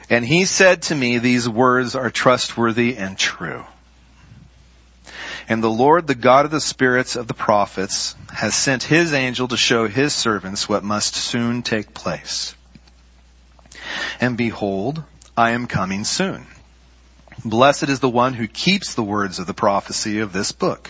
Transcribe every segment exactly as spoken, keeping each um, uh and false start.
And he said to me, these words are trustworthy and true. And the Lord, the God of the spirits of the prophets, has sent his angel to show his servants what must soon take place. And behold, I am coming soon. Blessed is the one who keeps the words of the prophecy of this book.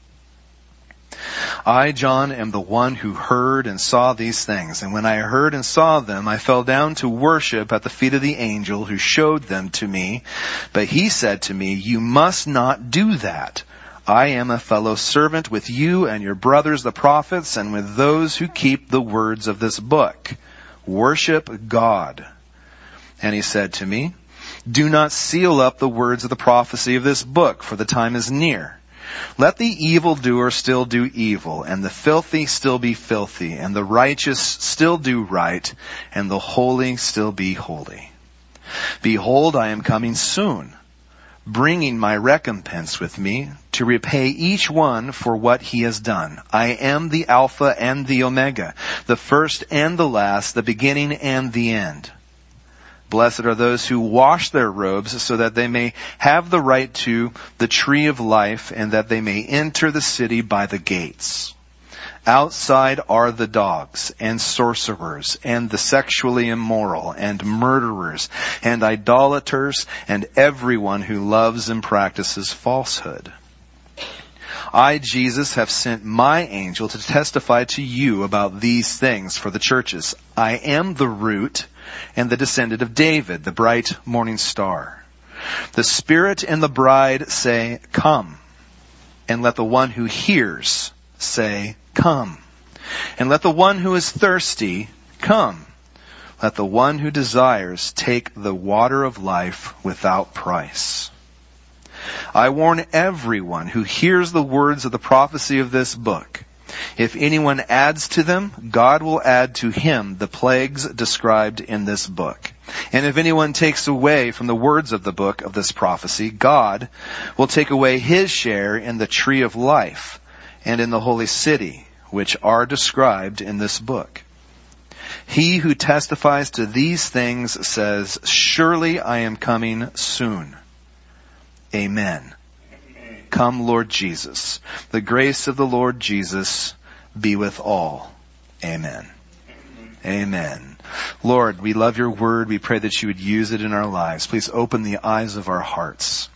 I, John, am the one who heard and saw these things. And when I heard and saw them, I fell down to worship at the feet of the angel who showed them to me. But he said to me, you must not do that. I am a fellow servant with you and your brothers the prophets and with those who keep the words of this book. Worship God. And he said to me, do not seal up the words of the prophecy of this book, for the time is near. Let the evildoer still do evil, and the filthy still be filthy, and the righteous still do right, and the holy still be holy. Behold, I am coming soon, bringing my recompense with me to repay each one for what he has done. I am the Alpha and the Omega, the first and the last, the beginning and the end. Blessed are those who wash their robes so that they may have the right to the tree of life and that they may enter the city by the gates. Outside are the dogs and sorcerers and the sexually immoral and murderers and idolaters and everyone who loves and practices falsehood. I, Jesus, have sent my angel to testify to you about these things for the churches. I am the root and the descendant of David, the bright morning star. The Spirit and the bride say, come. And let the one who hears say, come. And let the one who is thirsty come. Let the one who desires take the water of life without price. I warn everyone who hears the words of the prophecy of this book. If anyone adds to them, God will add to him the plagues described in this book. And if anyone takes away from the words of the book of this prophecy, God will take away his share in the tree of life and in the holy city, which are described in this book. He who testifies to these things says, surely I am coming soon. Amen. Come, Lord Jesus. The grace of the Lord Jesus be with all. Amen. Amen. Lord, we love your word. We pray that you would use it in our lives. Please open the eyes of our hearts.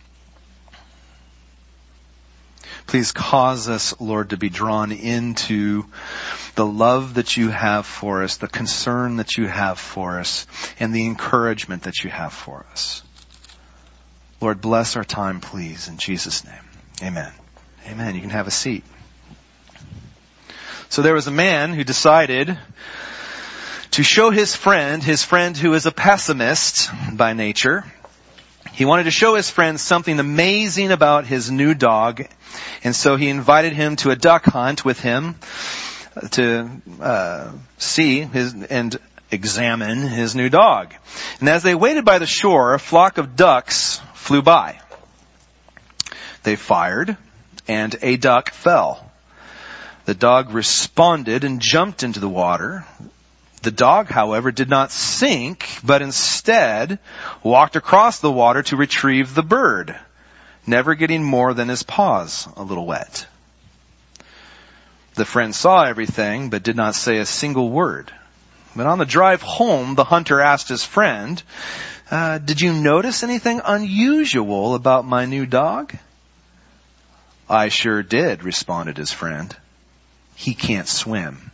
Please cause us, Lord, to be drawn into the love that you have for us, the concern that you have for us, and the encouragement that you have for us. Lord, bless our time, please, in Jesus' name. Amen. Amen. You can have a seat. So there was a man who decided to show his friend, his friend who is a pessimist by nature. He wanted to show his friend something amazing about his new dog. And so he invited him to a duck hunt with him to uh, see his and examine his new dog. And as they waited by the shore, a flock of ducks flew by. They fired, and a duck fell. The dog responded and jumped into the water. The dog, however, did not sink, but instead walked across the water to retrieve the bird, never getting more than his paws a little wet. The friend saw everything, but did not say a single word. But on the drive home, the hunter asked his friend, uh, did you notice anything unusual about my new dog? I sure did, responded his friend. He can't swim.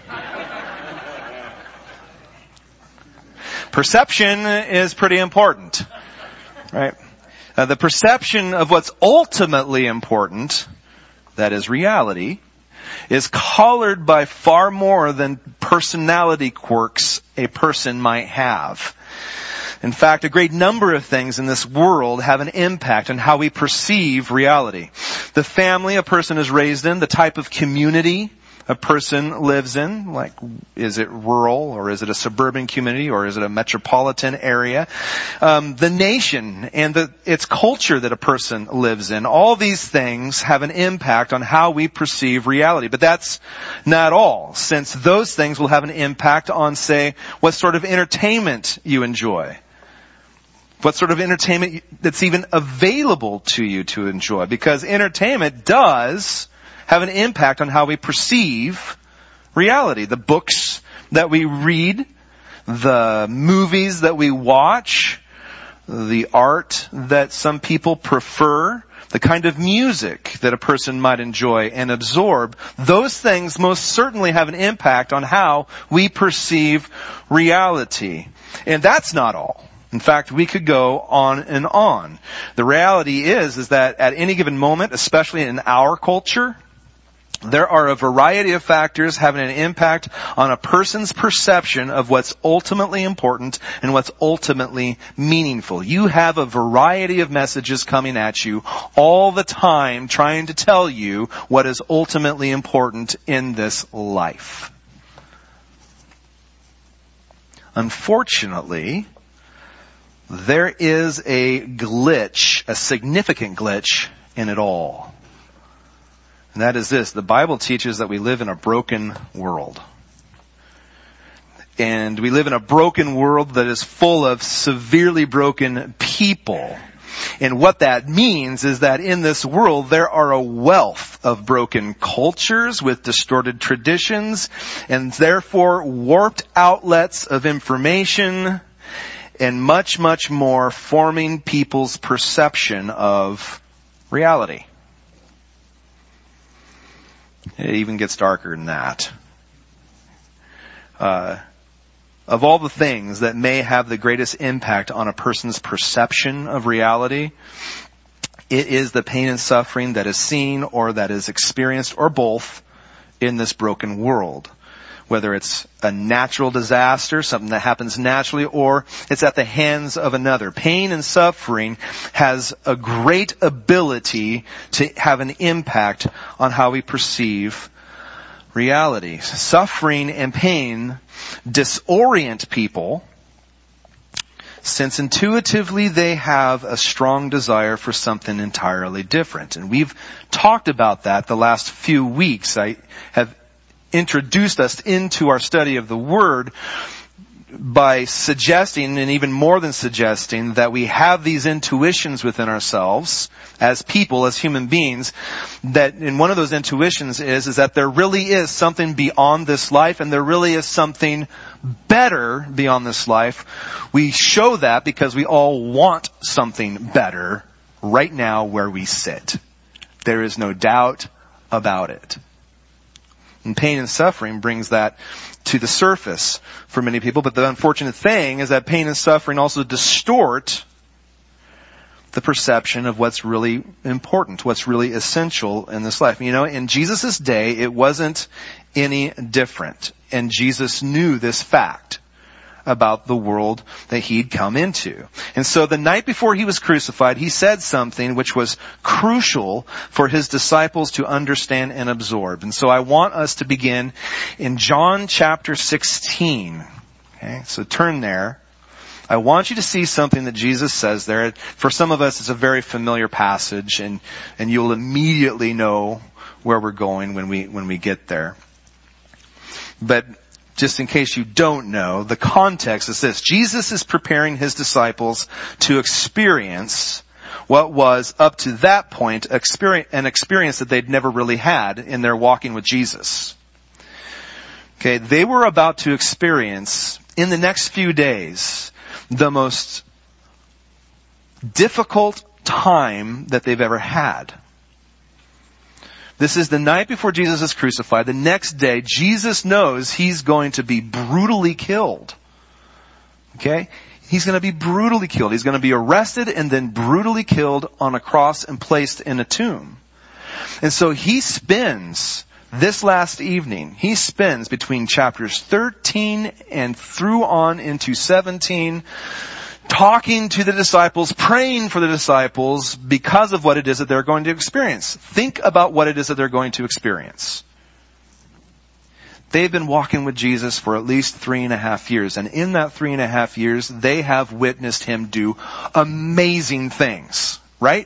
Perception is pretty important, right? Uh, the perception of what's ultimately important, that is reality, is colored by far more than personality quirks a person might have. In fact, a great number of things in this world have an impact on how we perceive reality. The family a person is raised in, the type of community a person lives in, like is it rural or is it a suburban community or is it a metropolitan area? Um, the nation and the, its culture that a person lives in. All these things have an impact on how we perceive reality. But that's not all, since those things will have an impact on, say, what sort of entertainment you enjoy. what sort of entertainment that's even available to you to enjoy. Because entertainment does have an impact on how we perceive reality. The books that we read, the movies that we watch, the art that some people prefer, the kind of music that a person might enjoy and absorb, those things most certainly have an impact on how we perceive reality. And that's not all. In fact, we could go on and on. The reality is, is that at any given moment, especially in our culture, there are a variety of factors having an impact on a person's perception of what's ultimately important and what's ultimately meaningful. You have a variety of messages coming at you all the time trying to tell you what is ultimately important in this life. Unfortunately, there is a glitch, a significant glitch in it all. And that is this: the Bible teaches that we live in a broken world. And we live in a broken world that is full of severely broken people. And what that means is that in this world there are a wealth of broken cultures with distorted traditions and therefore warped outlets of information and much, much more forming people's perception of reality. It even gets darker than that. Uh, of all the things that may have the greatest impact on a person's perception of reality, it is the pain and suffering that is seen or that is experienced or both in this broken world. Whether it's a natural disaster, something that happens naturally, or it's at the hands of another. Pain and suffering has a great ability to have an impact on how we perceive reality. Suffering and pain disorient people, since intuitively they have a strong desire for something entirely different. And we've talked about that the last few weeks. I have introduced us into our study of the Word by suggesting, and even more than suggesting, that we have these intuitions within ourselves as people, as human beings, that, and one of those intuitions is, is that there really is something beyond this life, and there really is something better beyond this life. We show that because we all want something better right now where we sit. There is no doubt about it. And pain and suffering brings that to the surface for many people. But the unfortunate thing is that pain and suffering also distort the perception of what's really important, what's really essential in this life. You know, in Jesus' day, it wasn't any different. And Jesus knew this fact about the world that he'd come into. And so the night before he was crucified, he said something which was crucial for his disciples to understand and absorb. And so I want us to begin in John chapter sixteen. Okay, so turn there. I want you to see something that Jesus says there. For some of us, it's a very familiar passage, and, and you'll immediately know where we're going when we, when we get there. But just in case you don't know, the context is this. Jesus is preparing his disciples to experience what was, up to that point, an experience that they'd never really had in their walking with Jesus. Okay, they were about to experience, in the next few days, the most difficult time that they've ever had. This is the night before Jesus is crucified. The next day, Jesus knows he's going to be brutally killed. Okay? He's going to be brutally killed. He's going to be arrested and then brutally killed on a cross and placed in a tomb. And so he spends this last evening, he spends between chapters thirteen and through on into seventeen, talking to the disciples, praying for the disciples because of what it is that they're going to experience. Think about what it is that they're going to experience. They've been walking with Jesus for at least three and a half years. And in that three and a half years, they have witnessed him do amazing things, right?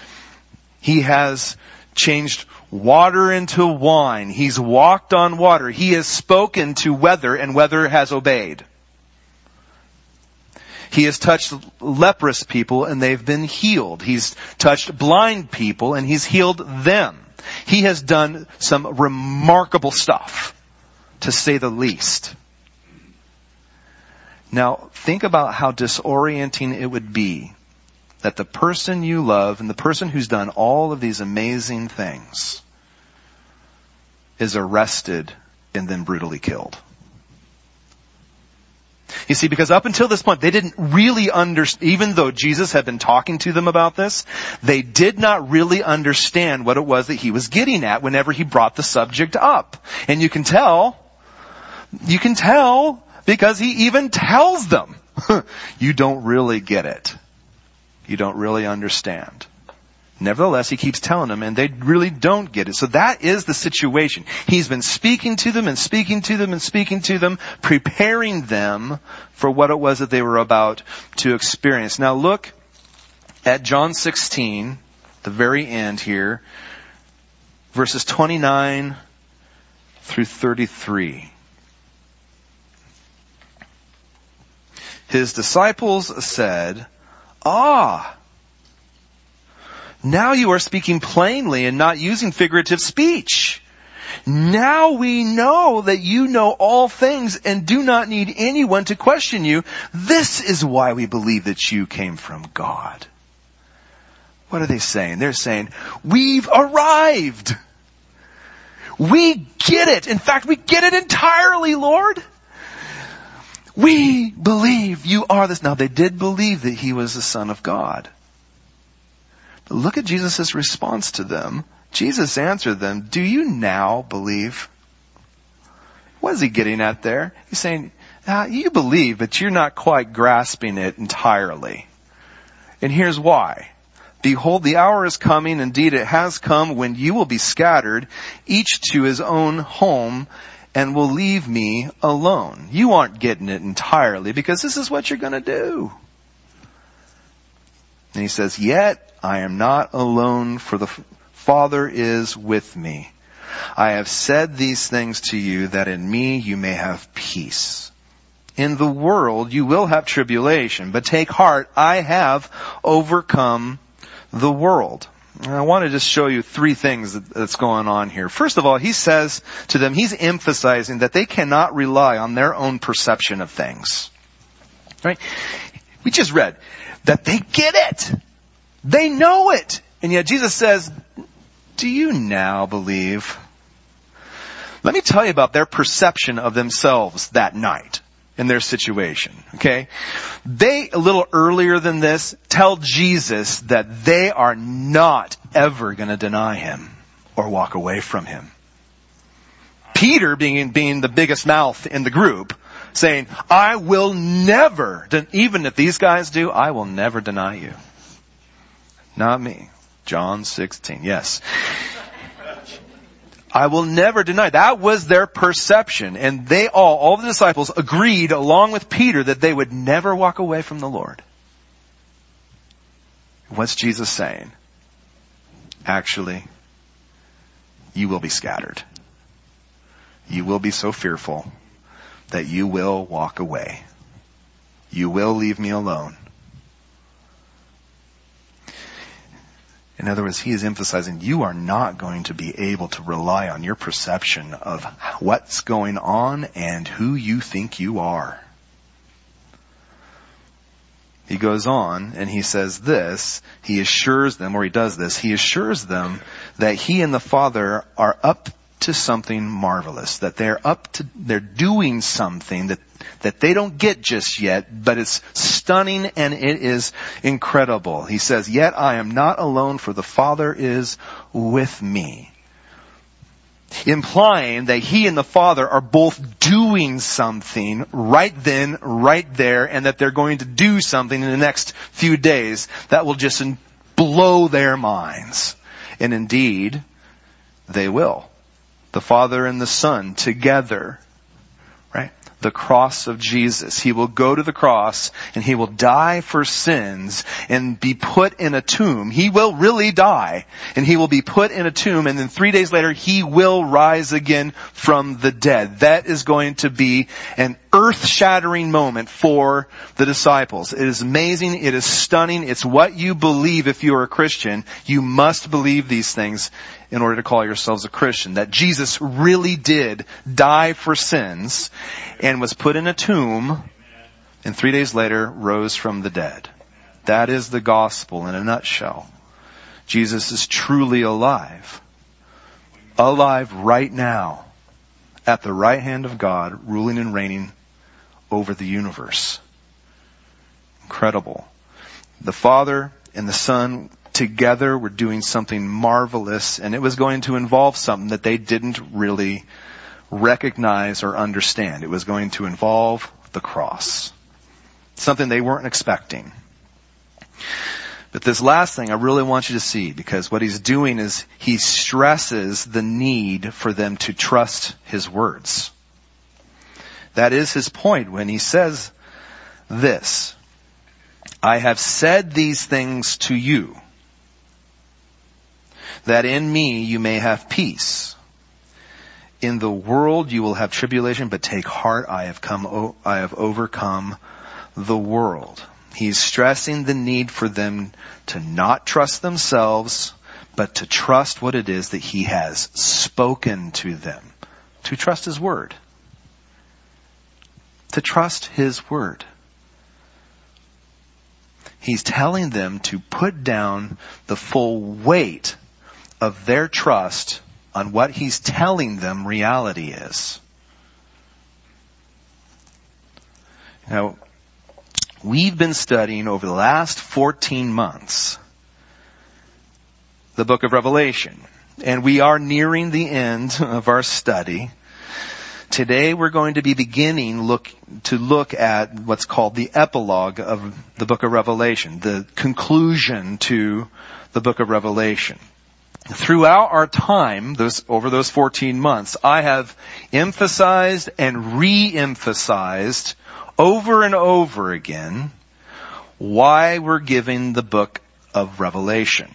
He has changed water into wine. He's walked on water. He has spoken to weather, and weather has obeyed. He has touched leprous people and they've been healed. He's touched blind people and he's healed them. He has done some remarkable stuff, to say the least. Now, think about how disorienting it would be that the person you love and the person who's done all of these amazing things is arrested and then brutally killed. You see, because up until this point, they didn't really understand, even though Jesus had been talking to them about this, they did not really understand what it was that he was getting at whenever he brought the subject up. And you can tell, you can tell because he even tells them, you don't really get it. You don't really understand. Nevertheless, he keeps telling them, and they really don't get it. So that is the situation. He's been speaking to them and speaking to them and speaking to them, preparing them for what it was that they were about to experience. Now look at John sixteen, the very end here, verses twenty-nine through thirty-three. His disciples said, "Ah, now you are speaking plainly and not using figurative speech. Now we know that you know all things and do not need anyone to question you. This is why we believe that you came from God." What are they saying? They're saying, we've arrived. We get it. In fact, we get it entirely, Lord. We believe you are this. Now, they did believe that he was the Son of God. But look at Jesus' response to them. Jesus answered them, "Do you now believe?" What is he getting at there? He's saying, ah, you believe, but you're not quite grasping it entirely. And here's why. "Behold, the hour is coming, indeed it has come, when you will be scattered, each to his own home, and will leave me alone." You aren't getting it entirely because this is what you're going to do. And he says, "Yet I am not alone, for the Father is with me. I have said these things to you, that in me you may have peace. In the world you will have tribulation, but take heart, I have overcome the world." And I want to just show you three things that's going on here. First of all, he says to them, he's emphasizing that they cannot rely on their own perception of things. Right? We just read that they get it. They know it. And yet Jesus says, do you now believe? Let me tell you about their perception of themselves that night in their situation. Okay? They, a little earlier than this, tell Jesus that they are not ever going to deny him or walk away from him. Peter, being, being the biggest mouth in the group, saying, I will never, even if these guys do, I will never deny you. Not me. John sixteen, yes. I will never deny. That was their perception. And they all, all the disciples agreed along with Peter that they would never walk away from the Lord. What's Jesus saying? Actually, you will be scattered. You will be so fearful that you will walk away. You will leave me alone. In other words, he is emphasizing you are not going to be able to rely on your perception of what's going on and who you think you are. He goes on and he says this, he assures them, or he does this, he assures them that he and the Father are up to something marvelous, that they're up to, they're doing something that, that they don't get just yet, but it's stunning and it is incredible. He says, yet I am not alone, for the Father is with me. Implying that he and the Father are both doing something right then, right there, and that they're going to do something in the next few days that will just blow their minds. And indeed, they will. The Father and the Son together, right? The cross of Jesus. He will go to the cross and he will die for sins and be put in a tomb. He will really die and he will be put in a tomb, and then three days later he will rise again from the dead. That is going to be an earth-shattering moment for the disciples. It is amazing. It is stunning. It's what you believe if you are a Christian. You must believe these things in order to call yourselves a Christian. That Jesus really did die for sins and was put in a tomb and three days later rose from the dead. That is the gospel in a nutshell. Jesus is truly alive. Alive right now. At the right hand of God, ruling and reigning over the universe. Incredible. The Father and the Son together were doing something marvelous, and it was going to involve something that they didn't really recognize or understand. It was going to involve the cross. Something they weren't expecting. But this last thing I really want you to see, because what he's doing is he stresses the need for them to trust his words. That is his point when he says this, I have said these things to you, that in me you may have peace. In the world you will have tribulation, but take heart, I have come, I have overcome the world. He's stressing the need for them to not trust themselves, but to trust what it is that he has spoken to them. To trust his word. To trust his word. He's telling them to put down the full weight of their trust on what he's telling them reality is. Now, we've been studying over the last fourteen months the book of Revelation. And we are nearing the end of our study. Today we're going to be beginning look to look at what's called the epilogue of the book of Revelation, the conclusion to the book of Revelation. Throughout our time, those over those fourteen months, I have emphasized and re-emphasized over and over again why we're giving the book of Revelation.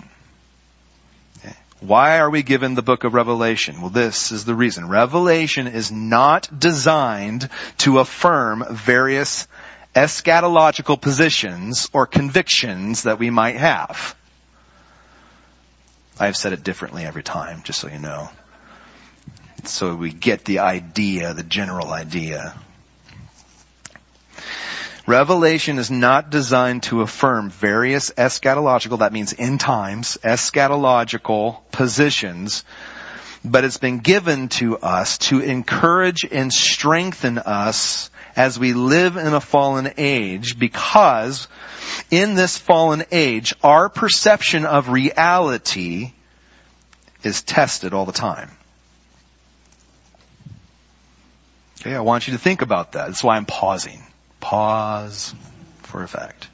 Why are we given the book of Revelation? Well, this is the reason. Revelation is not designed to affirm various eschatological positions or convictions that we might have. I've said it differently every time, just so you know. So we get the idea, the general idea. Revelation is not designed to affirm various eschatological, that means end times, eschatological positions, but it's been given to us to encourage and strengthen us as we live in a fallen age, because in this fallen age, our perception of reality is tested all the time. Okay, I want you to think about that. That's why I'm pausing. Pause for effect.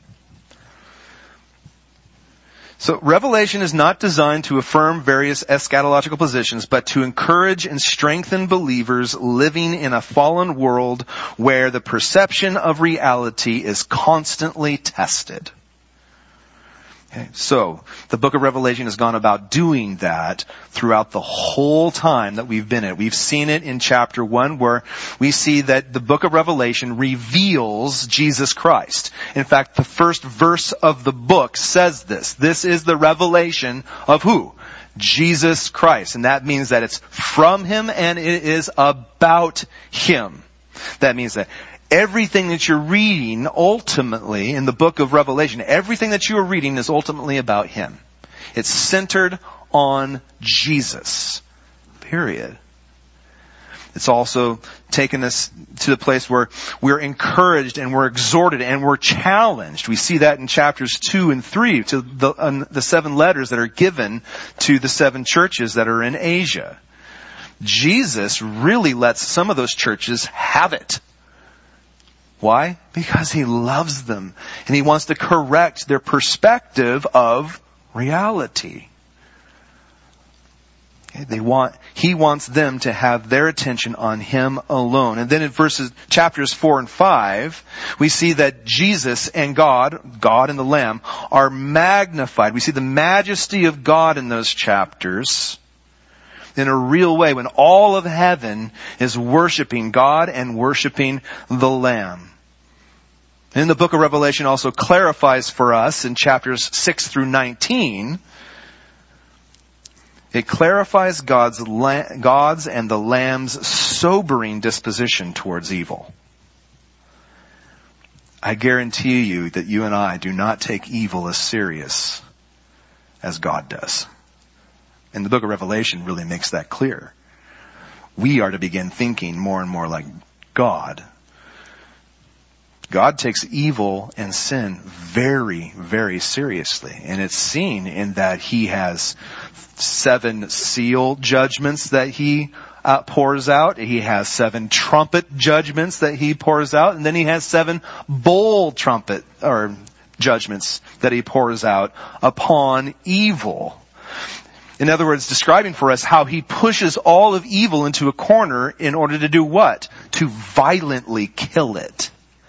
So Revelation is not designed to affirm various eschatological positions, but to encourage and strengthen believers living in a fallen world where the perception of reality is constantly tested. Okay, so the book of Revelation has gone about doing that throughout the whole time that we've been in it. We've seen it in chapter one, where we see that the book of Revelation reveals Jesus Christ. In fact, the first verse of the book says this. This is the revelation of who? Jesus Christ. And that means that it's from him and it is about him. That means that everything that you're reading ultimately in the book of Revelation, everything that you are reading is ultimately about him. It's centered on Jesus. Period. It's also taken us to the place where we're encouraged and we're exhorted and we're challenged. We see that in chapters two and three, to the, um, the seven letters that are given to the seven churches that are in Asia. Jesus really lets some of those churches have it. Why? Because he loves them and he wants to correct their perspective of reality. Okay, they want, he wants them to have their attention on him alone. And then in verses, chapters four and five, we see that Jesus and God, God and the Lamb, are magnified. We see the majesty of God in those chapters. in a real way when all of heaven is worshiping God and worshiping the Lamb. And the book of Revelation also clarifies for us in chapters six through nineteen, it clarifies God's, God's and the Lamb's sobering disposition towards evil. I guarantee you that you and I do not take evil as serious as God does. And the book of Revelation really makes that clear. We are to begin thinking more and more like God. God takes evil and sin very, very seriously. And it's seen in that he has seven seal judgments that he uh, pours out. He has seven trumpet judgments that he pours out. And then he has seven bowl trumpet or judgments that he pours out upon evil. In other words, describing for us how he pushes all of evil into a corner in order to do what? To violently kill it.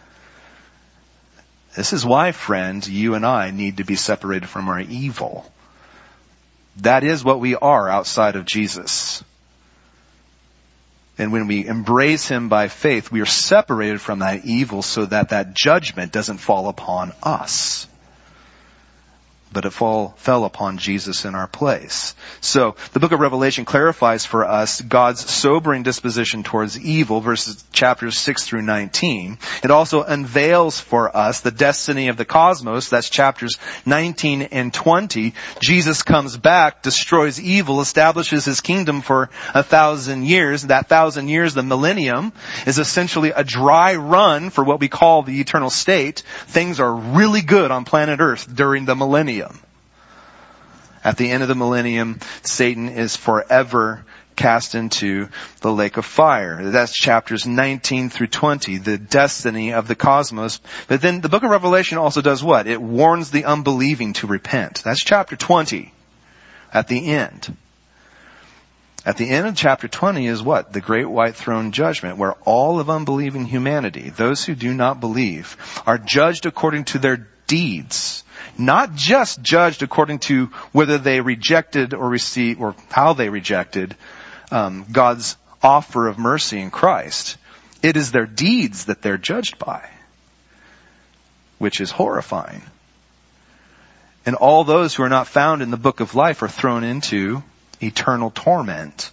This is why, friends, you and I need to be separated from our evil. That is what we are outside of Jesus. And when we embrace him by faith, we are separated from that evil so that that judgment doesn't fall upon us. But it fall, fell upon Jesus in our place. So, the book of Revelation clarifies for us God's sobering disposition towards evil, verses chapters six through nineteen. It also unveils for us the destiny of the cosmos, that's chapters nineteen and twenty. Jesus comes back, destroys evil, establishes his kingdom for a thousand years. That thousand years, the millennium, is essentially a dry run for what we call the eternal state. Things are really good on planet Earth during the millennium. At the end of the millennium, Satan is forever cast into the lake of fire. That's chapters nineteen through twenty, the destiny of the cosmos. But then the book of Revelation also does what? It warns the unbelieving to repent. That's chapter twenty at the end. At the end of chapter twenty is what? The great white throne judgment, where all of unbelieving humanity, those who do not believe, are judged according to their deeds. Not just judged according to whether they rejected or received, or how they rejected um, God's offer of mercy in Christ. It is their deeds that they're judged by, which is horrifying. And all those who are not found in the book of life are thrown into eternal torment.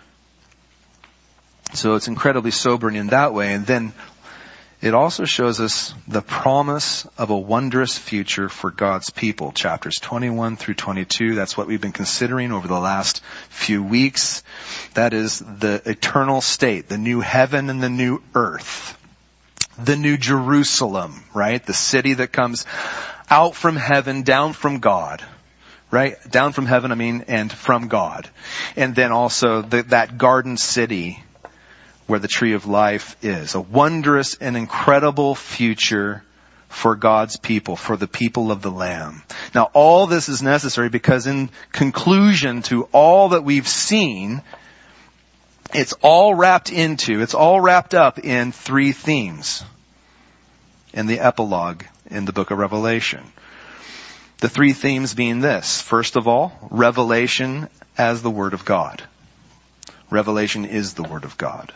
So it's incredibly sobering in that way. And then it also shows us the promise of a wondrous future for God's people. Chapters twenty-one through twenty-two, that's what we've been considering over the last few weeks. That is the eternal state, the new heaven and the new earth. The new Jerusalem, right? The city that comes out from heaven, down from God. Right? Down from heaven, I mean, and from God. And then also the, that garden city where the tree of life is. A wondrous and incredible future for God's people, for the people of the Lamb. Now, all this is necessary because in conclusion to all that we've seen, it's all wrapped into, it's all wrapped up in three themes in the epilogue in the book of Revelation. The three themes being this. First of all, revelation as the Word of God. Revelation is the Word of God.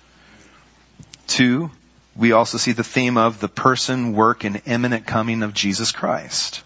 Two, we also see the theme of the person, work, and imminent coming of Jesus Christ.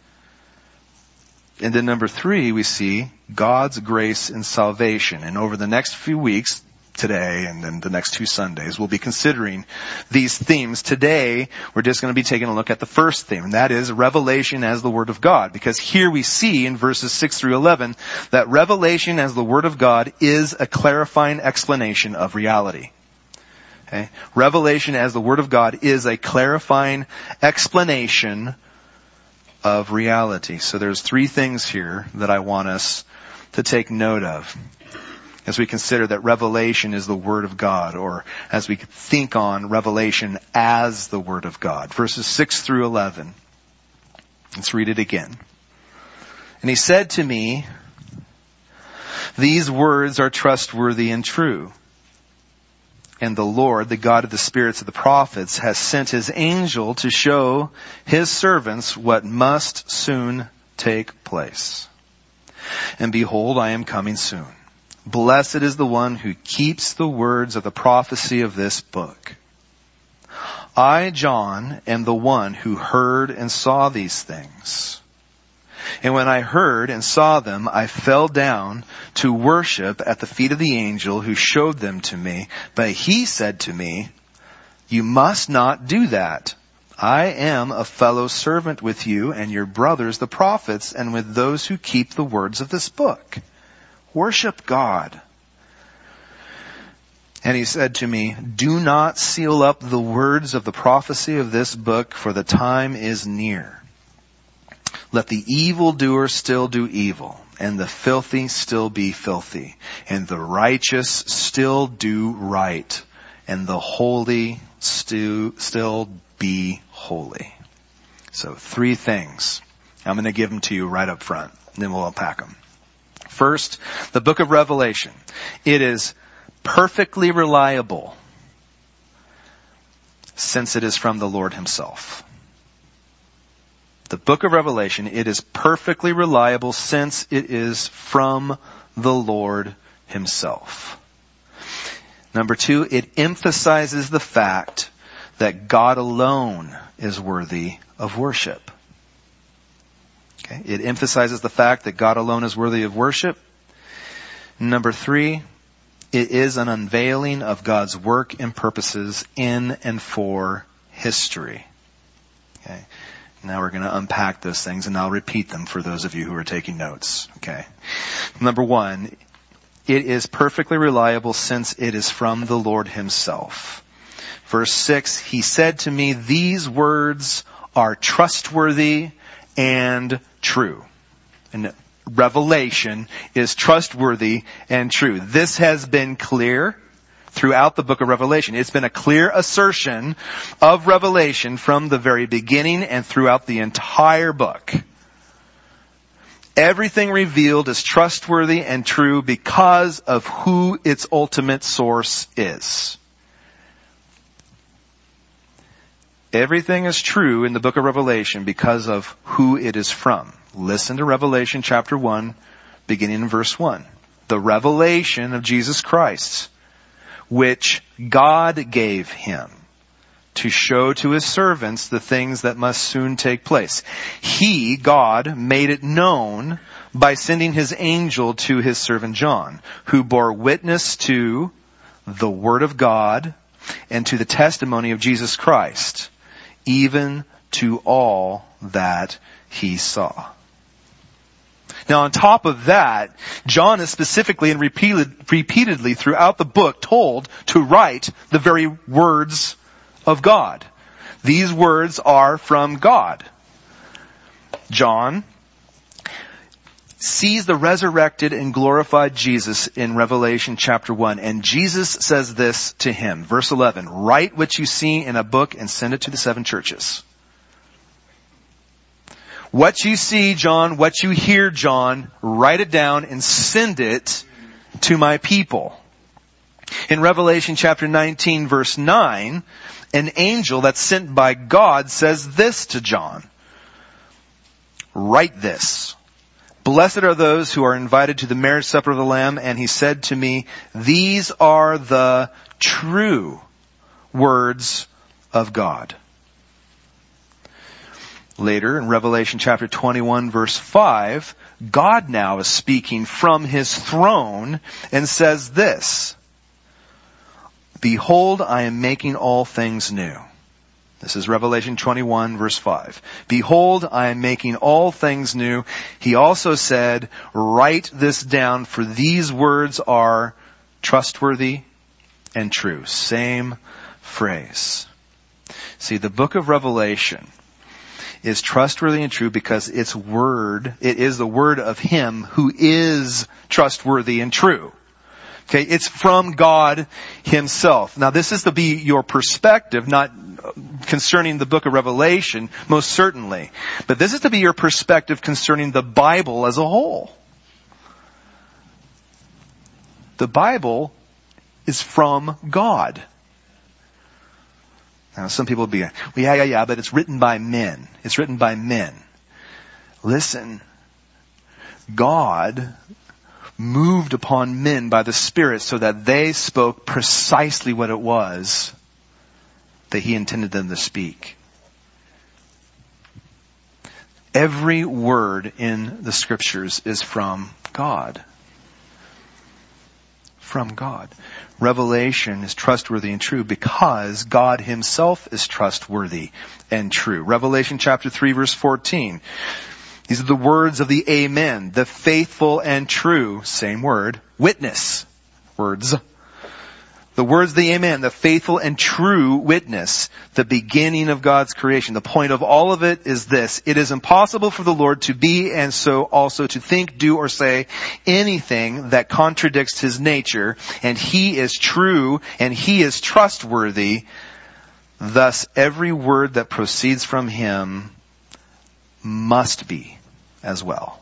And then number three, we see God's grace and salvation. And over the next few weeks, today and then the next two Sundays, we'll be considering these themes. Today, we're just going to be taking a look at the first theme, and that is revelation as the Word of God. Because here we see in verses six through eleven that revelation as the Word of God is a clarifying explanation of reality. Okay? Revelation as the Word of God is a clarifying explanation of reality. So there's three things here that I want us to take note of as we consider that revelation is the Word of God, or as we think on revelation as the Word of God. Verses six through eleven. Let's read it again. And he said to me, "These words are trustworthy and true. And the Lord, the God of the spirits of the prophets, has sent his angel to show his servants what must soon take place. And behold, I am coming soon. Blessed is the one who keeps the words of the prophecy of this book. I, John, am the one who heard and saw these things. And when I heard and saw them, I fell down to worship at the feet of the angel who showed them to me. But he said to me, you must not do that. I am a fellow servant with you and your brothers, the prophets, and with those who keep the words of this book. Worship God. And he said to me, do not seal up the words of the prophecy of this book, for the time is near. Let the evildoer still do evil, and the filthy still be filthy, and the righteous still do right, and the holy still, still be holy. So three things. I'm going to give them to you right up front, and then we'll unpack them. First, the book of Revelation. It is perfectly reliable since it is from the Lord himself. The book of Revelation, it is perfectly reliable since it is from the Lord himself. Number two, it emphasizes the fact that God alone is worthy of worship. Okay? It emphasizes the fact that God alone is worthy of worship. Number three, it is an unveiling of God's work and purposes in and for history. Okay? Now we're going to unpack those things, and I'll repeat them for those of you who are taking notes. Okay. Number one, it is perfectly reliable since it is from the Lord himself. Verse six, he said to me, these words are trustworthy and true. And Revelation is trustworthy and true. This has been clear throughout the book of Revelation. It's been a clear assertion of Revelation from the very beginning and throughout the entire book. Everything revealed is trustworthy and true because of who its ultimate source is. Everything is true in the book of Revelation because of who it is from. Listen to Revelation chapter one, beginning in verse one. The revelation of Jesus Christ, which God gave him to show to his servants the things that must soon take place. He, God, made it known by sending his angel to his servant John, who bore witness to the word of God and to the testimony of Jesus Christ, even to all that he saw. Now, on top of that, John is specifically and repeated, repeatedly throughout the book told to write the very words of God. These words are from God. John sees the resurrected and glorified Jesus in Revelation chapter one, and Jesus says this to him. Verse eleven, write what you see in a book and send it to the seven churches. What you see, John, what you hear, John, write it down and send it to my people. In Revelation chapter nineteen, verse nine, an angel that's sent by God says this to John. Write this. Blessed are those who are invited to the marriage supper of the Lamb. And he said to me, these are the true words of God. Later in Revelation chapter twenty-one verse five, God now is speaking from his throne and says this, behold, I am making all things new. This is Revelation twenty-one verse five. Behold, I am making all things new. He also said, write this down, for these words are trustworthy and true. Same phrase. See, the book of Revelation is trustworthy and true because its word, it is the word of him who is trustworthy and true. Okay, it's from God himself. Now this is to be your perspective, not concerning the book of Revelation, most certainly. But this is to be your perspective concerning the Bible as a whole. The Bible is from God. Now, some people will be, well, yeah, yeah, yeah, but it's written by men. It's written by men. Listen, God moved upon men by the Spirit so that they spoke precisely what it was that he intended them to speak. Every word in the scriptures is from God. From God. Revelation is trustworthy and true because God himself is trustworthy and true. Revelation chapter three verse fourteen. These are the words of the Amen, the faithful and true, same word, witness words. The words of the Amen, the faithful and true witness, the beginning of God's creation. The point of all of it is this: it is impossible for the Lord to be and so also to think, do, or say anything that contradicts his nature, and he is true and he is trustworthy. Thus, every word that proceeds from him must be as well.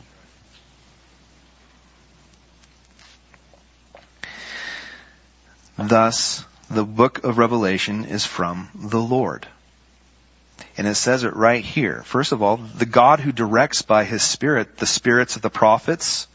Thus, the book of Revelation is from the Lord. And it says it right here. First of all, the God who directs by his Spirit the spirits of the prophets,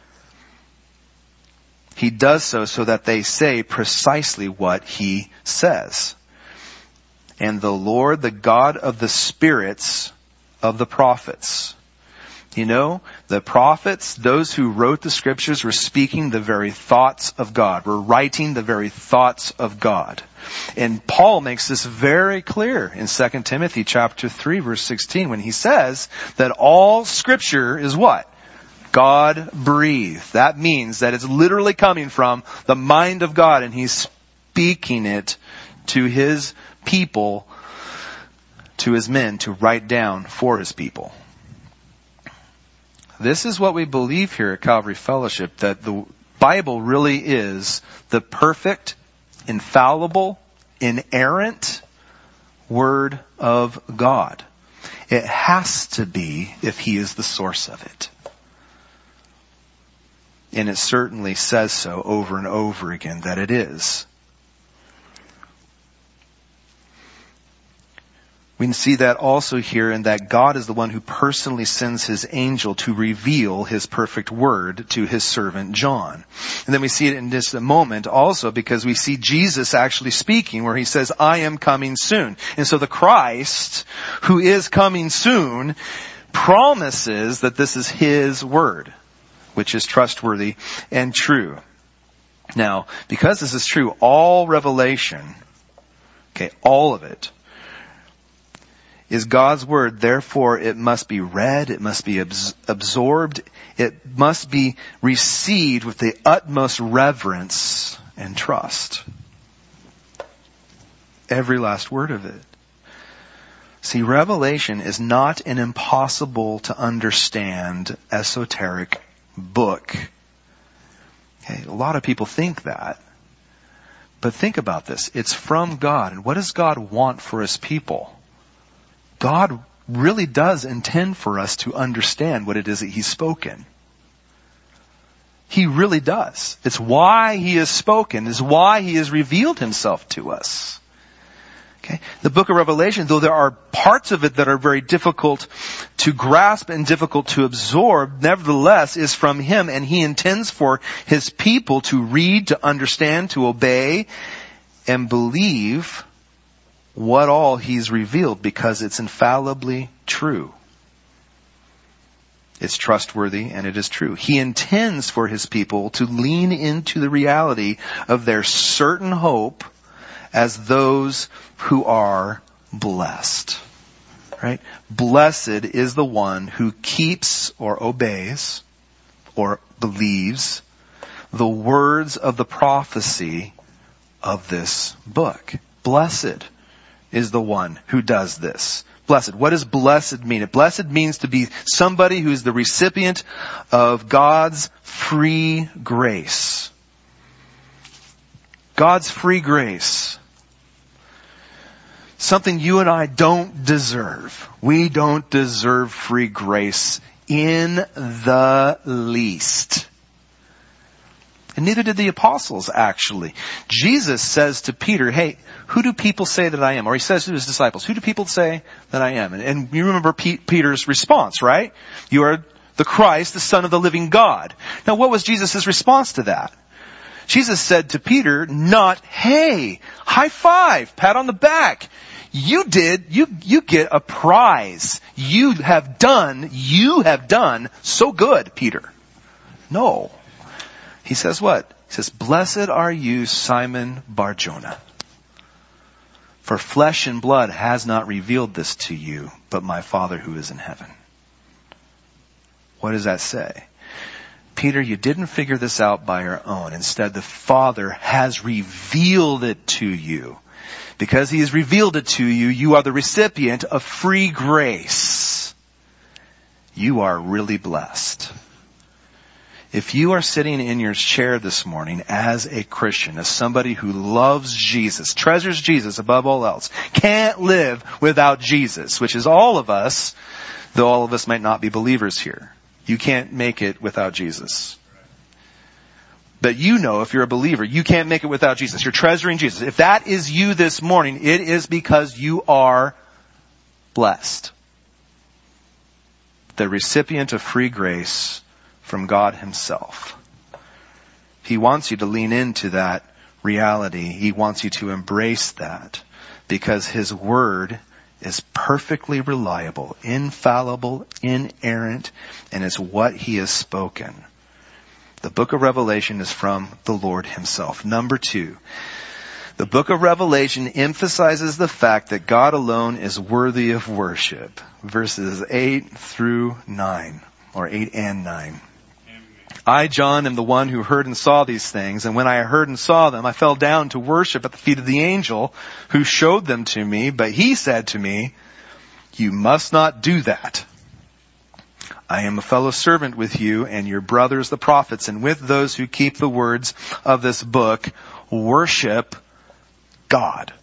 he does so so that they say precisely what he says. And the Lord, the God of the spirits of the prophets. You know, the prophets, those who wrote the scriptures, were speaking the very thoughts of God, were writing the very thoughts of God. And Paul makes this very clear in Second Timothy chapter three verse sixteen when he says that all scripture is what? God breathed. That means that it's literally coming from the mind of God, and he's speaking it to his people, to his men, to write down for his people. This is what we believe here at Calvary Fellowship, that the Bible really is the perfect, infallible, inerrant Word of God. It has to be if he is the source of it. And it certainly says so over and over again that it is. We can see that also here in that God is the one who personally sends his angel to reveal his perfect word to his servant John. And then we see it in just a moment also because we see Jesus actually speaking where he says, I am coming soon. And so the Christ who is coming soon promises that this is his word, which is trustworthy and true. Now, because this is true, all revelation, okay, all of it, is God's word. Therefore, it must be read, it must be abs- absorbed, it must be received with the utmost reverence and trust. Every last word of it. See, Revelation is not an impossible to understand esoteric book. Okay, a lot of people think that. But think about this. It's from God. And what does God want for his people? God really does intend for us to understand what it is that he's spoken. He really does. It's why he has spoken. It's why he has revealed himself to us. Okay? The book of Revelation, though there are parts of it that are very difficult to grasp and difficult to absorb, nevertheless is from him, and he intends for his people to read, to understand, to obey, and believe what all he's revealed, because it's infallibly true. It's trustworthy and it is true. He intends for his people to lean into the reality of their certain hope as those who are blessed. Right? Blessed is the one who keeps or obeys or believes the words of the prophecy of this book. Blessed is the one who does this. Blessed. What does blessed mean? Blessed means to be somebody who is the recipient of God's free grace. God's free grace. Something you and I don't deserve. We don't deserve free grace in the least. And neither did the apostles, actually. Jesus says to Peter, hey, who do people say that I am? Or he says to his disciples, who do people say that I am? And, and you remember P- Peter's response, right? You are the Christ, the Son of the living God. Now, what was Jesus' response to that? Jesus said to Peter, not, hey, high five, pat on the back. You did, you, you get a prize. You have done, you have done so good, Peter. No. He says what? He says, blessed are you, Simon Bar-Jonah. For flesh and blood has not revealed this to you, but my Father who is in heaven. What does that say? Peter, you didn't figure this out by your own. Instead, the Father has revealed it to you. Because he has revealed it to you, you are the recipient of free grace. You are really blessed. If you are sitting in your chair this morning as a Christian, as somebody who loves Jesus, treasures Jesus above all else, can't live without Jesus, which is all of us, though all of us might not be believers here. You can't make it without Jesus. But you know, if you're a believer, you can't make it without Jesus. You're treasuring Jesus. If that is you this morning, it is because you are blessed. The recipient of free grace from God himself. He wants you to lean into that reality. He wants you to embrace that because his word is perfectly reliable, infallible, inerrant, and is what he has spoken. The book of Revelation is from the Lord himself. Number two, the book of Revelation emphasizes the fact that God alone is worthy of worship. Verses eight through nine, or eight and nine. I, John, am the one who heard and saw these things, and when I heard and saw them, I fell down to worship at the feet of the angel who showed them to me, but he said to me, you must not do that. I am a fellow servant with you and your brothers the prophets, and with those who keep the words of this book, worship God.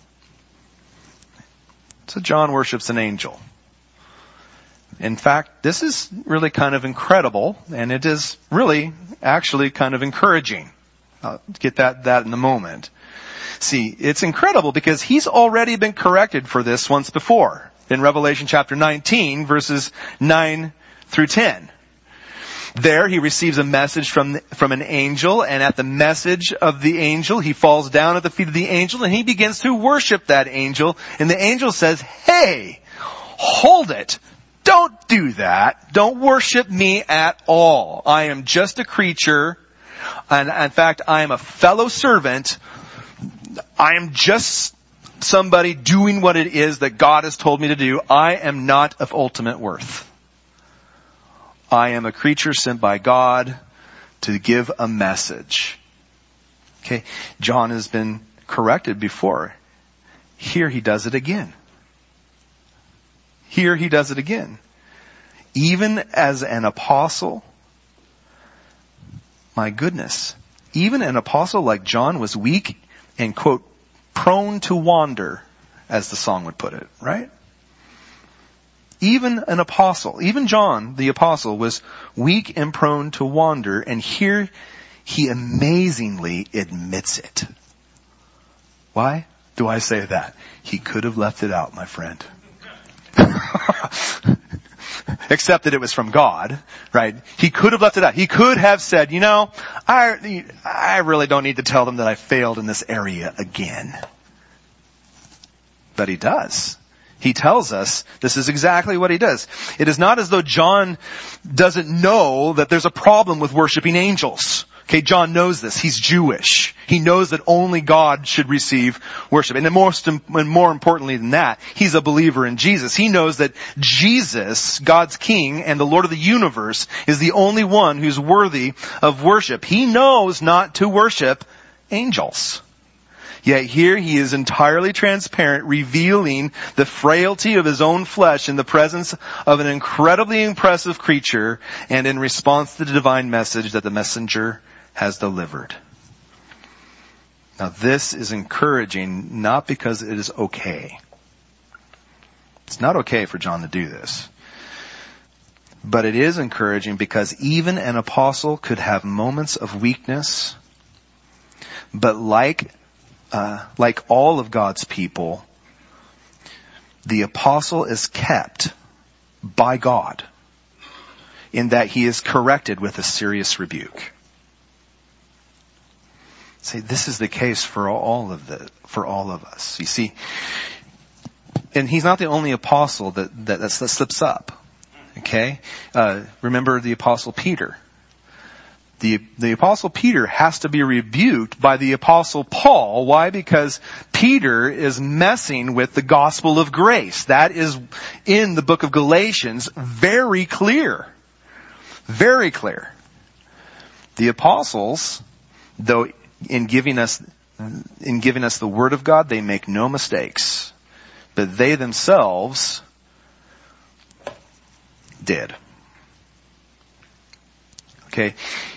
So John worships an angel. In fact, this is really kind of incredible, and it is really actually kind of encouraging. I'll get that, that in a moment. See, it's incredible because he's already been corrected for this once before. In Revelation chapter nineteen, verses nine through ten. There he receives a message from, from an angel, and at the message of the angel, he falls down at the feet of the angel, and he begins to worship that angel. And the angel says, hey, hold it. Don't do that. Don't worship me at all. I am just a creature. And in fact, I am a fellow servant. I am just somebody doing what it is that God has told me to do. I am not of ultimate worth. I am a creature sent by God to give a message. Okay. John has been corrected before. Here he does it again. Here he does it again. Even as an apostle, my goodness, even an apostle like John was weak and, quote, prone to wander, as the song would put it, right? Even an apostle, even John, the apostle, was weak and prone to wander, and here he amazingly admits it. Why do I say that? He could have left it out, my friend. Except that it was from God, right? He could have left it out. He could have said, you know, I, I really don't need to tell them that I failed in this area again. But he does. He tells us this is exactly what he does. It is not as though John doesn't know that there's a problem with worshiping angels. Okay, John knows this. He's Jewish. He knows that only God should receive worship. And most, and more importantly than that, he's a believer in Jesus. He knows that Jesus, God's King and the Lord of the universe, is the only one who's worthy of worship. He knows not to worship angels. Yet here he is entirely transparent, revealing the frailty of his own flesh in the presence of an incredibly impressive creature and in response to the divine message that the messenger has delivered. Now this is encouraging not because it is okay. It's not okay for John to do this. But it is encouraging because even an apostle could have moments of weakness. But like Uh, like all of God's people, the apostle is kept by God. in that he is corrected with a serious rebuke. See, this is the case for all of the, for all of us. You see, and he's not the only apostle that, that, that slips up. Okay? Uh, remember the apostle Peter. The, the apostle Peter has to be rebuked by the apostle Paul. Why? Because Peter is messing with the gospel of grace. That is in the book of Galatians very clear. Very clear. The apostles, though in giving us, in giving us the word of God, they make no mistakes. But they themselves did. Okay?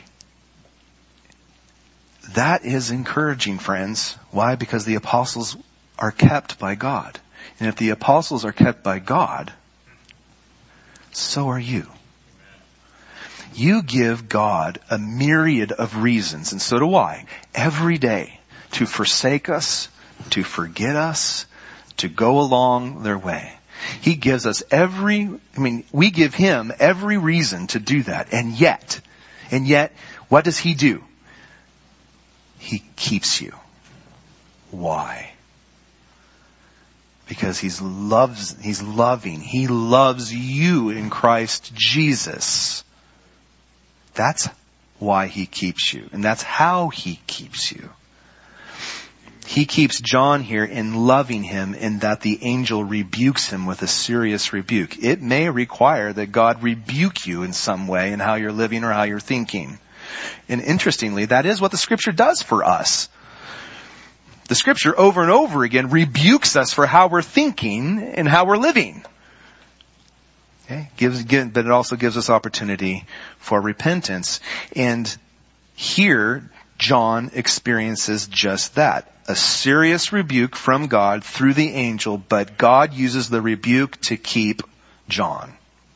That is encouraging, friends. Why? Because the apostles are kept by God. And if the apostles are kept by God, so are you. You give God a myriad of reasons, and so do I, every day to forsake us, to forget us, to go along their way. He gives us every, I mean, we give him every reason to do that. And yet, and yet, what does he do? He keeps you. Why? Because he's loves, he's loving. He loves you in Christ Jesus. That's why he keeps you. And that's how he keeps you. He keeps John here in loving him in that the angel rebukes him with a serious rebuke. It may require that God rebuke you in some way in how you're living or how you're thinking. And interestingly, that is what the scripture does for us. The scripture over and over again rebukes us for how we're thinking and how we're living. Okay? Gives, but it also gives us opportunity for repentance. And here, John experiences just that. A serious rebuke from God through the angel, but God uses the rebuke to keep John.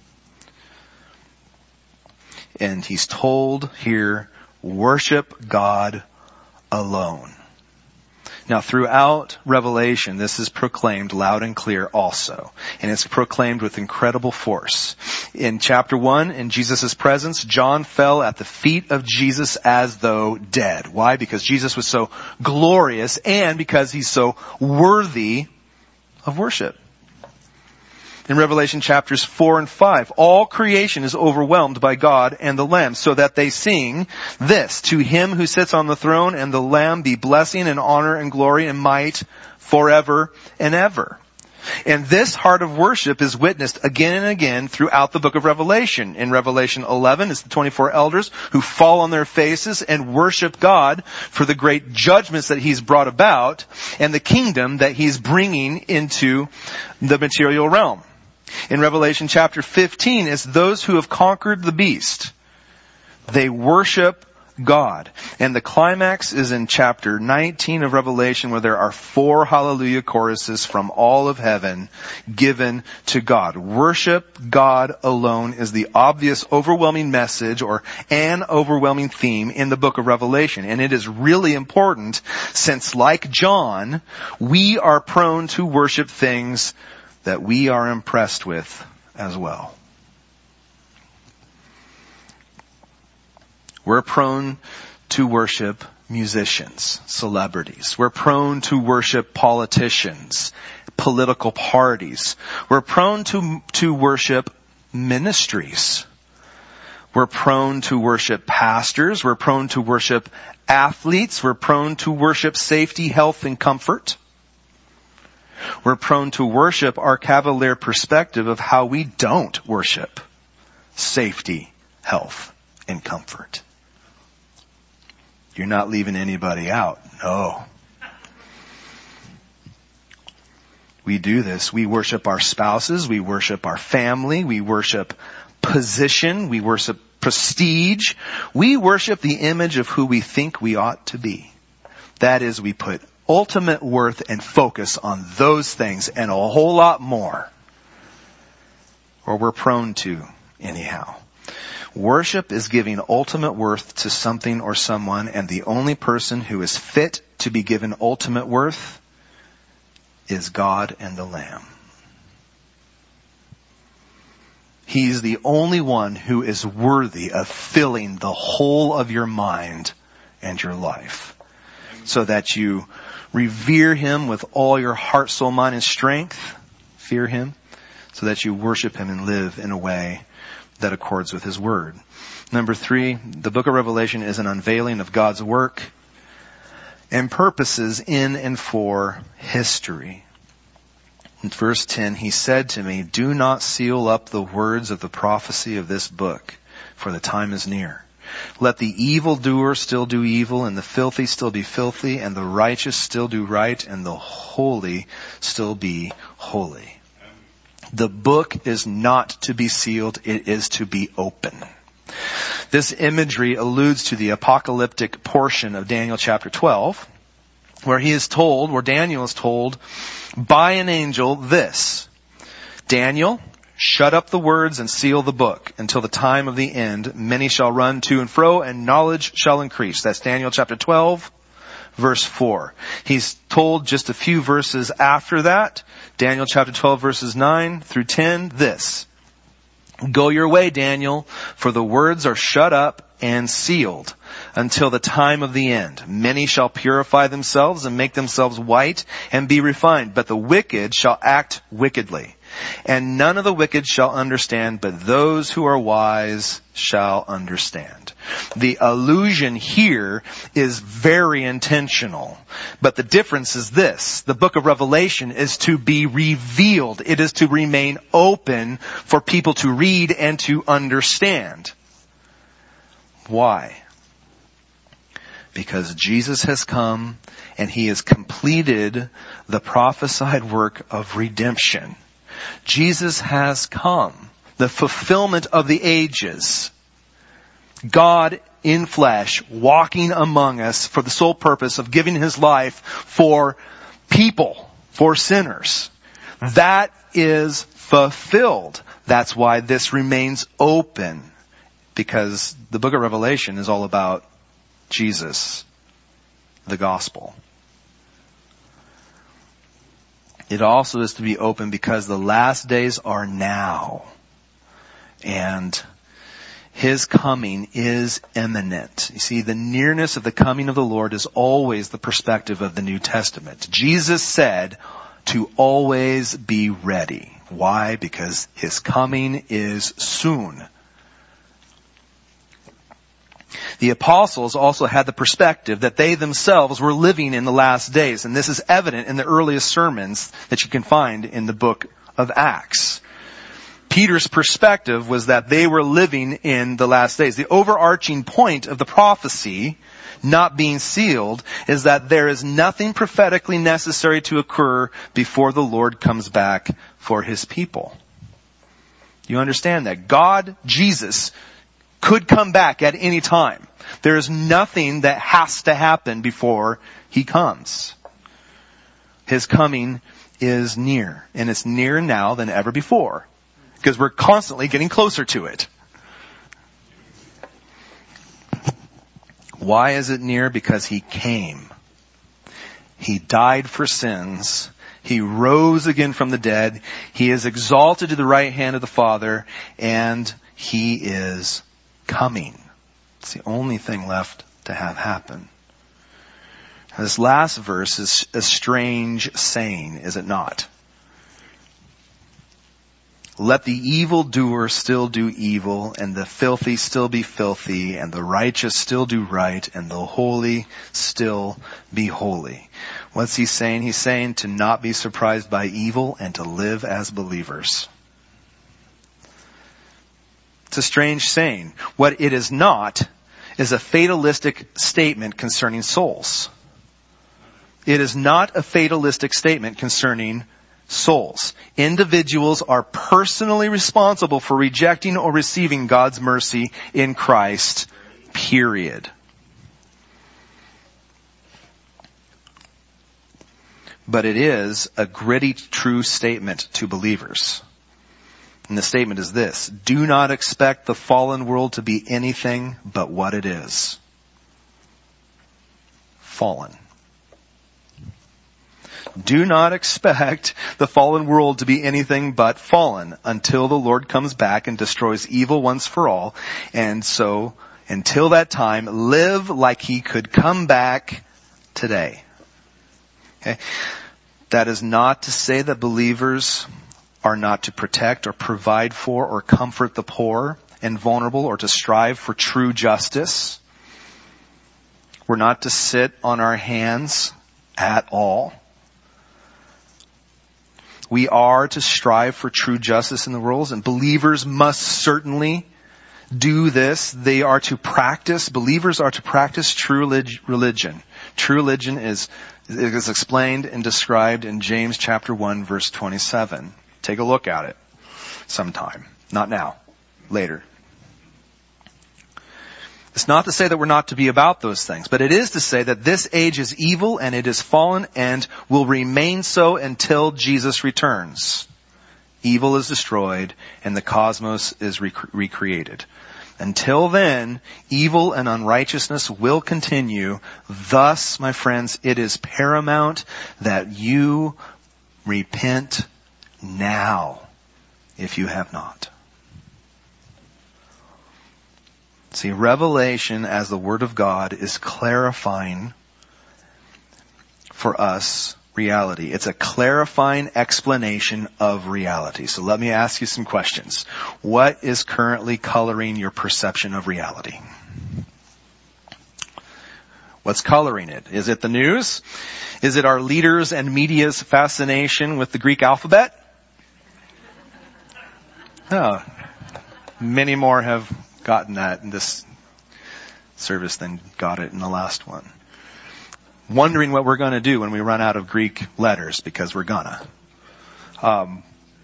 And he's told here, worship God alone. Now throughout Revelation, this is proclaimed loud and clear also. And it's proclaimed with incredible force. In chapter one, in Jesus' presence, John fell at the feet of Jesus as though dead. Why? Because Jesus was so glorious and because he's so worthy of worship. In Revelation chapters four and five, all creation is overwhelmed by God and the Lamb, so that they sing this, to him who sits on the throne and the Lamb be blessing and honor and glory and might forever and ever. And this heart of worship is witnessed again and again throughout the book of Revelation. In Revelation eleven, it's the twenty-four elders who fall on their faces and worship God for the great judgments that he's brought about and the kingdom that he's bringing into the material realm. In Revelation chapter fifteen, it's those who have conquered the beast. They worship God. And the climax is in chapter nineteen of Revelation, where there are four hallelujah choruses from all of heaven given to God. Worship God alone is the obvious overwhelming message or an overwhelming theme in the book of Revelation. And it is really important since, like John, we are prone to worship things that we are impressed with as well. We're prone to worship musicians, celebrities. We're prone to worship politicians, political parties. We're prone to, to worship ministries. We're prone to worship pastors. We're prone to worship athletes. We're prone to worship safety, health, and comfort. We're prone to worship our cavalier perspective of how we don't worship safety, health, and comfort. You're not leaving anybody out. No. We do this. We worship our spouses. We worship our family. We worship position. We worship prestige. We worship the image of who we think we ought to be. That is, we put ultimate worth and focus on those things and a whole lot more. Or we're prone to, anyhow. Worship is giving ultimate worth to something or someone, and the only person who is fit to be given ultimate worth is God and the Lamb. He's the only one who is worthy of filling the whole of your mind and your life, so that you revere him with all your heart, soul, mind, and strength. Fear him, so that you worship him and live in a way that accords with his word. Number three, the book of Revelation is an unveiling of God's work and purposes in and for history. In verse ten, he said to me, "Do not seal up the words of the prophecy of this book, for the time is near. Let the evildoer still do evil, and the filthy still be filthy, and the righteous still do right, and the holy still be holy." The book is not to be sealed, it is to be open. This imagery alludes to the apocalyptic portion of Daniel chapter twelve, where he is told, where Daniel is told by an angel this: "Daniel, shut up the words and seal the book until the time of the end. Many shall run to and fro, and knowledge shall increase." That's Daniel chapter twelve, verse four. He's told just a few verses after that, Daniel chapter twelve, verses nine through ten, this: "Go your way, Daniel, for the words are shut up and sealed until the time of the end. Many shall purify themselves and make themselves white and be refined, but the wicked shall act wickedly. And none of the wicked shall understand, but those who are wise shall understand." The allusion here is very intentional. But the difference is this: the book of Revelation is to be revealed. It is to remain open for people to read and to understand. Why? Because Jesus has come and he has completed the prophesied work of redemption. Jesus has come, the fulfillment of the ages. God in flesh, walking among us for the sole purpose of giving his life for people, for sinners. That is fulfilled. That's why this remains open, because the book of Revelation is all about Jesus, the gospel. It also is to be open because the last days are now, and his coming is imminent. You see, the nearness of the coming of the Lord is always the perspective of the New Testament. Jesus said to always be ready. Why? Because his coming is soon. The apostles also had the perspective that they themselves were living in the last days. And this is evident in the earliest sermons that you can find in the book of Acts. Peter's perspective was that they were living in the last days. The overarching point of the prophecy not being sealed is that there is nothing prophetically necessary to occur before the Lord comes back for his people. You understand that? God, Jesus, could come back at any time. There is nothing that has to happen before he comes. His coming is near, and it's nearer now than ever before, because we're constantly getting closer to it. Why is it near? Because he came. He died for sins. He rose again from the dead. He is exalted to the right hand of the Father, and he is coming. It's the only thing left to have happen. This last verse is a strange saying, is it not? Let the evildoer still do evil, and the filthy still be filthy, and the righteous still do right, and the holy still be holy. What's he saying? He's saying to not be surprised by evil and to live as believers. It's a strange saying. What it is not is a fatalistic statement concerning souls. It is not a fatalistic statement concerning souls. Individuals are personally responsible for rejecting or receiving God's mercy in Christ, period. But it is a gritty, true statement to believers. And the statement is this: do not expect the fallen world to be anything but what it is. Fallen. Do not expect the fallen world to be anything but fallen until the Lord comes back and destroys evil once for all. And so, until that time, live like he could come back today. Okay? That is not to say that believers are not to protect or provide for or comfort the poor and vulnerable or to strive for true justice. We're not to sit on our hands at all. We are to strive for true justice in the world, and believers must certainly do this. They are to practice, believers are to practice true religion. True religion is, is explained and described in James chapter one, verse twenty-seven. Take a look at it sometime. Not now. Later. It's not to say that we're not to be about those things, but it is to say that this age is evil and it is fallen and will remain so until Jesus returns. Evil is destroyed and the cosmos is rec- recreated. Until then, evil and unrighteousness will continue. Thus, my friends, it is paramount that you repent now, if you have not. See, Revelation as the Word of God is clarifying for us reality. It's a clarifying explanation of reality. So let me ask you some questions. What is currently coloring your perception of reality? What's coloring it? Is it the news? Is it our leaders and media's fascination with the Greek alphabet? Oh, many more have gotten that in this service than got it in the last one. Wondering what we're going to do when we run out of Greek letters, because we're gonna. Um,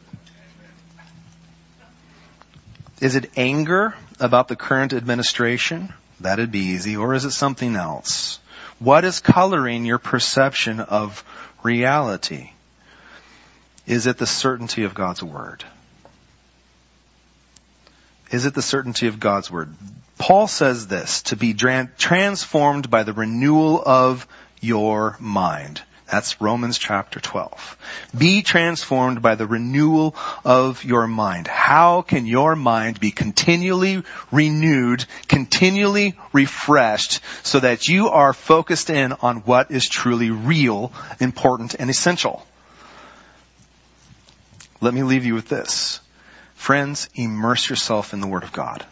is it anger about the current administration? That'd be easy. Or is it something else? What is coloring your perception of reality? Is it the certainty of God's Word? Is it the certainty of God's Word? Paul says this, to be transformed by the renewal of your mind. That's Romans chapter twelve. Be transformed by the renewal of your mind. How can your mind be continually renewed, continually refreshed, so that you are focused in on what is truly real, important, and essential? Let me leave you with this. Friends, immerse yourself in the Word of God.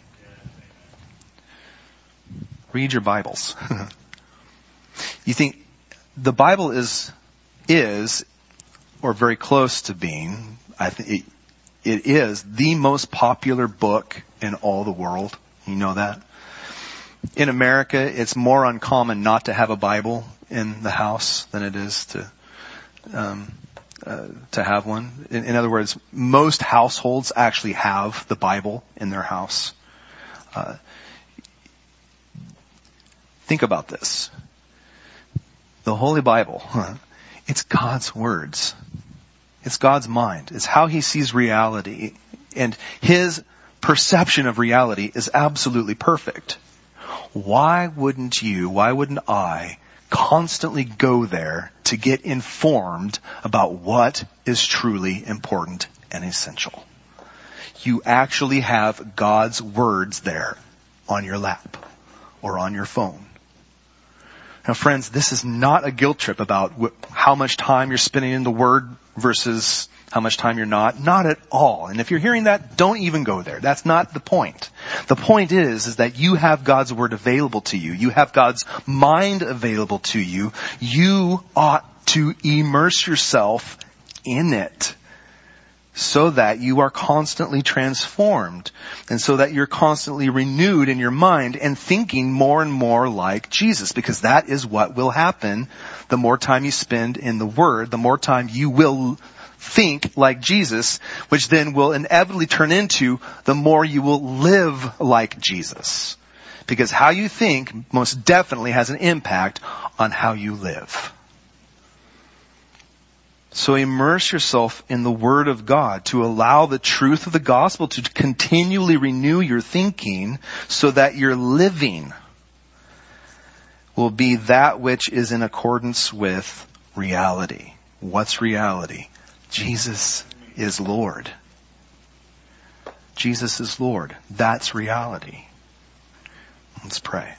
Read your Bibles. You think the Bible is, is, or very close to being, I think it, it is the most popular book in all the world. You know that? In America, it's more uncommon not to have a Bible in the house than it is to, um, Uh, to have one. In, in other words, most households actually have the Bible in their house. Uh, think about this. The Holy Bible, huh, it's God's words. It's God's mind. It's how He sees reality. And His perception of reality is absolutely perfect. Why wouldn't you, why wouldn't I constantly go there to get informed about what is truly important and essential? You actually have God's words there on your lap or on your phone. Now, friends, this is not a guilt trip about wh- how much time you're spending in the Word versus how much time you're not. Not at all. And if you're hearing that, don't even go there. That's not the point. The point is, is that you have God's Word available to you. You have God's mind available to you. You ought to immerse yourself in it so that you are constantly transformed and so that you're constantly renewed in your mind and thinking more and more like Jesus, because that is what will happen. The more time you spend in the Word, the more time you will think like Jesus, which then will inevitably turn into the more you will live like Jesus. Because how you think most definitely has an impact on how you live. So immerse yourself in the Word of God to allow the truth of the gospel to continually renew your thinking so that your living will be that which is in accordance with reality. What's reality? Jesus is Lord. Jesus is Lord. That's reality. Let's pray.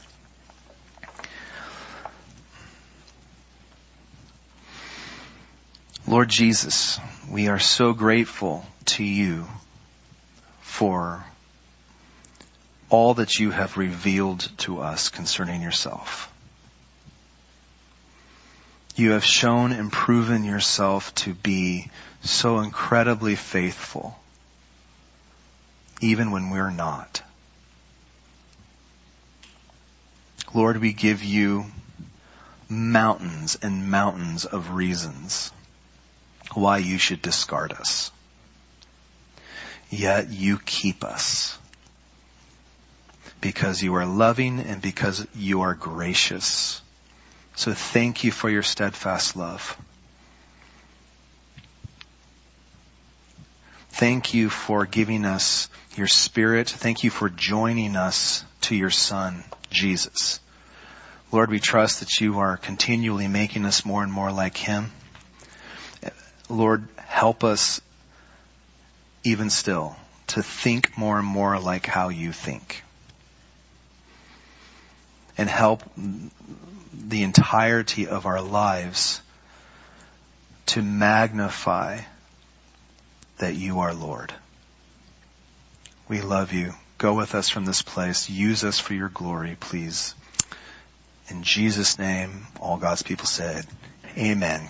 Lord Jesus, we are so grateful to you for all that you have revealed to us concerning yourself. You have shown and proven yourself to be so incredibly faithful, even when we're not. Lord, we give you mountains and mountains of reasons why you should discard us. Yet you keep us because you are loving and because you are gracious. So thank you for your steadfast love. Thank you for giving us your Spirit. Thank you for joining us to your Son, Jesus. Lord, we trust that you are continually making us more and more like him. Lord, help us even still to think more and more like how you think. And help the entirety of our lives to magnify that you are Lord. We love you. Go with us from this place. Use us for your glory, please. In Jesus' name, all God's people said, amen.